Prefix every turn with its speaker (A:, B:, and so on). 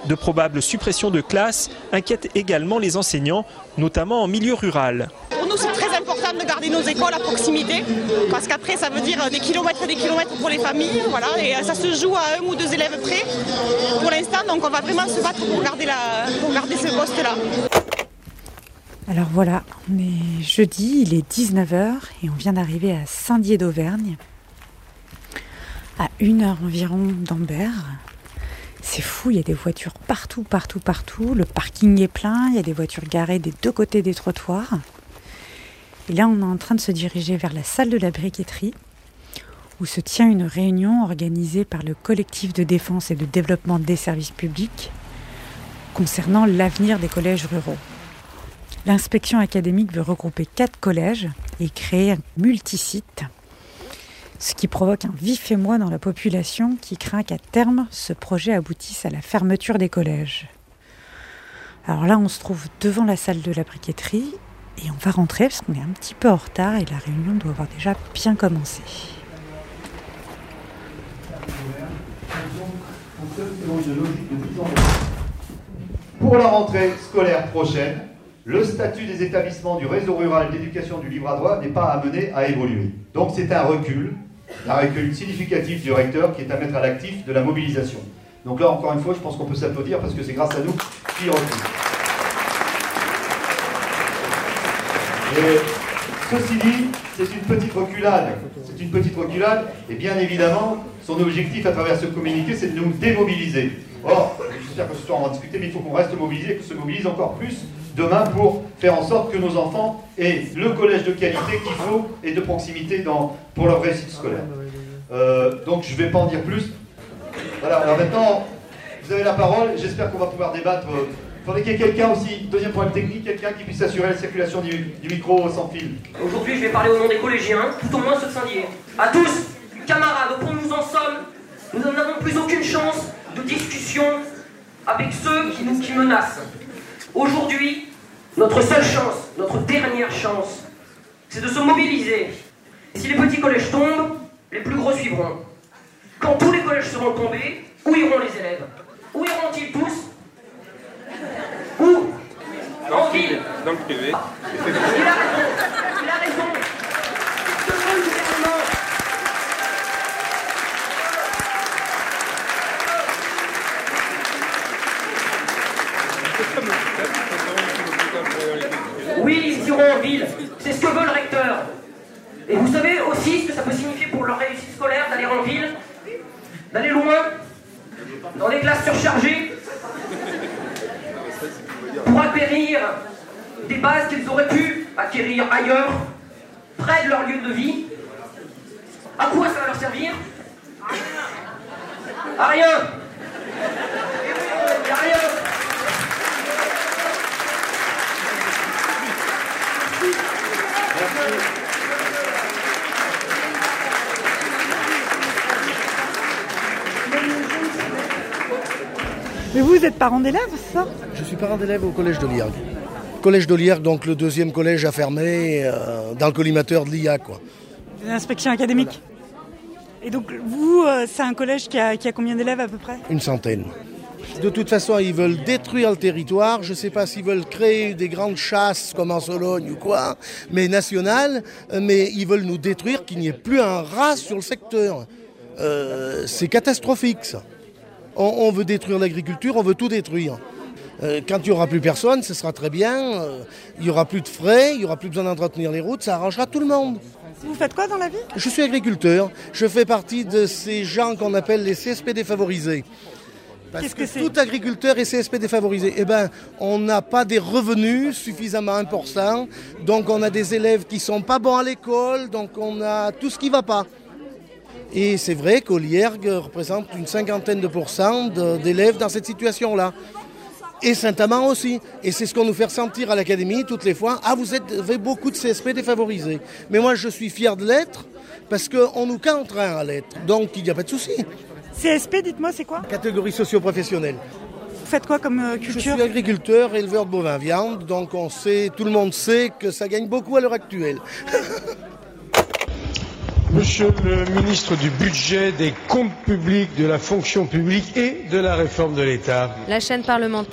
A: De probables suppressions de classes inquiètent également les enseignants, notamment en milieu rural.
B: Pour nous, c'est très important de garder nos écoles à proximité, parce qu'après, ça veut dire des kilomètres et des kilomètres pour les familles, voilà, et ça se joue à 1 ou 2 élèves près pour l'instant, donc on va vraiment se battre pour garder ce poste-là.
C: Alors voilà, on est jeudi, il est 19h et on vient d'arriver à Saint-Dié d'Auvergne, à 1 heure environ d'Ambert. C'est fou, il y a des voitures partout, le parking est plein, il y a des voitures garées des deux côtés des trottoirs. Et là, on est en train de se diriger vers la salle de la briqueterie, où se tient une réunion organisée par le collectif de défense et de développement des services publics concernant l'avenir des collèges ruraux. L'inspection académique veut regrouper 4 collèges et créer un multisite, ce qui provoque un vif émoi dans la population qui craint qu'à terme, ce projet aboutisse à la fermeture des collèges. Alors là, on se trouve devant la salle de la briqueterie et on va rentrer parce qu'on est un petit peu en retard et la réunion doit avoir déjà bien commencé.
D: Pour la rentrée scolaire prochaine, le statut des établissements du réseau rural d'éducation du livre à droit n'est pas amené à évoluer. Donc c'est un recul significatif du recteur qui est à mettre à l'actif de la mobilisation. Donc là, encore une fois, je pense qu'on peut s'applaudir parce que c'est grâce à nous qu'il recule. Et ceci dit, c'est une petite reculade. Et bien évidemment, son objectif à travers ce communiqué, c'est de nous démobiliser. Or, j'espère que ce soir on va en discuter, mais il faut qu'on reste mobilisé, qu'on se mobilise encore plus demain pour faire en sorte que nos enfants aient le collège de qualité qu'il faut et de proximité pour leur réussite scolaire. Donc je ne vais pas en dire plus. Voilà, alors maintenant, vous avez la parole, j'espère qu'on va pouvoir débattre. Il faudrait qu'il y ait quelqu'un aussi, deuxième problème technique, quelqu'un qui puisse assurer la circulation du micro sans fil.
E: Aujourd'hui, je vais parler au nom des collégiens, tout au moins ceux de Saint-Dié. À tous, camarades, au point où nous en sommes, nous n'avons plus aucune chance de discussion avec ceux qui menacent. Aujourd'hui, notre seule chance, notre dernière chance, c'est de se mobiliser. Si les petits collèges tombent, les plus gros suivront. Quand tous les collèges seront tombés, où iront les élèves? Où iront-ils tous? Où? En ville.
F: Dans le privé.
E: Il a raison. Que veut le gouvernement? Oui, ils iront en ville. C'est ce que veut le recteur. Et vous savez aussi ce que ça peut signifier pour leur réussite scolaire d'aller en ville, d'aller loin, dans des classes surchargées, pour acquérir des bases qu'ils auraient pu acquérir ailleurs, près de leur lieu de vie. À quoi ça va leur servir? À rien. À rien.
C: Mais vous êtes parent d'élèves, c'est ça?
G: Je suis parent d'élève au collège de Liergues. Collège de Liergues, donc le deuxième collège à fermer dans le collimateur de l'IA, quoi.
C: L'inspection académique. Voilà. Et donc vous, c'est un collège qui a combien d'élèves à peu près?
G: Une centaine. De toute façon, ils veulent détruire le territoire. Je ne sais pas s'ils veulent créer des grandes chasses comme en Sologne ou quoi, mais nationales. Mais ils veulent nous détruire, qu'il n'y ait plus un rat sur le secteur. C'est catastrophique, ça. On veut détruire l'agriculture, on veut tout détruire. Quand il n'y aura plus personne, ce sera très bien. Il n'y aura plus de frais, il n'y aura plus besoin d'entretenir les routes, ça arrangera tout le monde.
C: Vous faites quoi dans la vie?
G: Je suis agriculteur. Je fais partie de ces gens qu'on appelle les CSP défavorisés. Parce que tout agriculteur est CSP défavorisé. Eh bien, on n'a pas des revenus suffisamment importants. Donc, on a des élèves qui ne sont pas bons à l'école. Donc, on a tout ce qui ne va pas. Et c'est vrai qu'Oliergues représente une 50% d'élèves dans cette situation-là. Et Saint-Amand aussi. Et c'est ce qu'on nous fait ressentir à l'académie toutes les fois. Ah, vous avez beaucoup de CSP défavorisés. Mais moi, je suis fier de l'être parce qu'on nous contraint à l'être. Donc, il n'y a pas de souci.
C: CSP, dites-moi, c'est quoi?
G: Catégorie socio-professionnelle.
C: Vous faites quoi comme culture?
G: Je suis agriculteur, éleveur de bovins viande. Donc, tout le monde sait que ça gagne beaucoup à l'heure actuelle.
F: Monsieur le ministre du Budget, des Comptes publics, de la fonction publique et de la réforme de l'État.
H: La chaîne parlementaire.